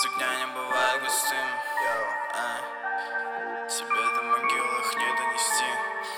огня не бывает густым. Тебе до могил их не донести.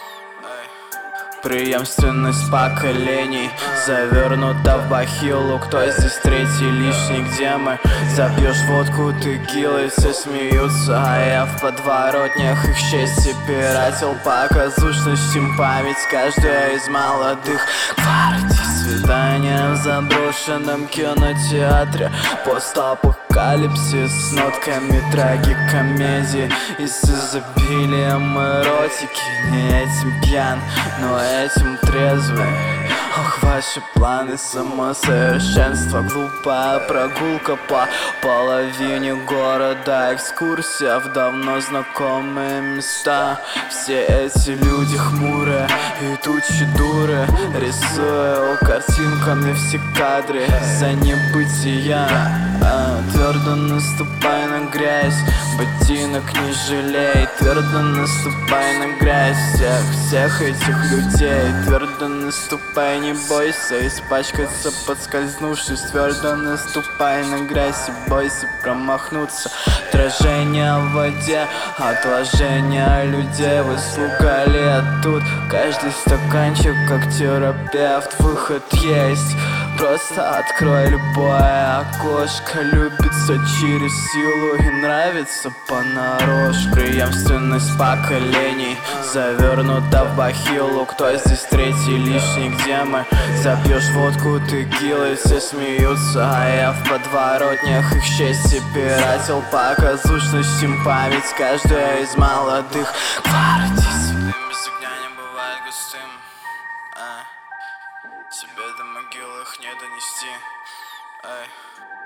Преемственность поколений завернута в бахилу. Кто здесь третий лишний, где мы? Запьешь водку, текилой, все смеются, а я в подворотнях их чести пиратил. Показушностям память каждая из молодых гвардий. Свидание в заброшенном кинотеатре, постапокалипсис с нотками трагикомедии и с изобилием эротики. Не этим пьян, но этим трезвый. Ох, ваши планы самосовершенства. Глупая прогулка по половине города, экскурсия в давно знакомые места. Все эти люди хмурые и тучи дуры, рисуя картинками все кадры за небытия. Твердо наступай на грязь, ботинок не жалей. Твердо наступай на грязь всех этих людей. Твердо наступай, не бойся испачкаться, подскользнувшись. Твердо наступай на грязь и бойся промахнуться. Отражение в воде, отложение людей. Вы слуга лет тут, каждый стаканчик как терапевт. Выход есть, просто открой любое окошко. Любится через силу и нравится понарошку. Преемственность поколений завернута в бахилу. Кто здесь третий лишний, где мы? Запьешь водку, текилой, все смеются, а я в подворотнях их чести пиратил. Показушностям память каждая из молодых гвардий. Дым без огня не бывает густым. Тебе до могил их не донести.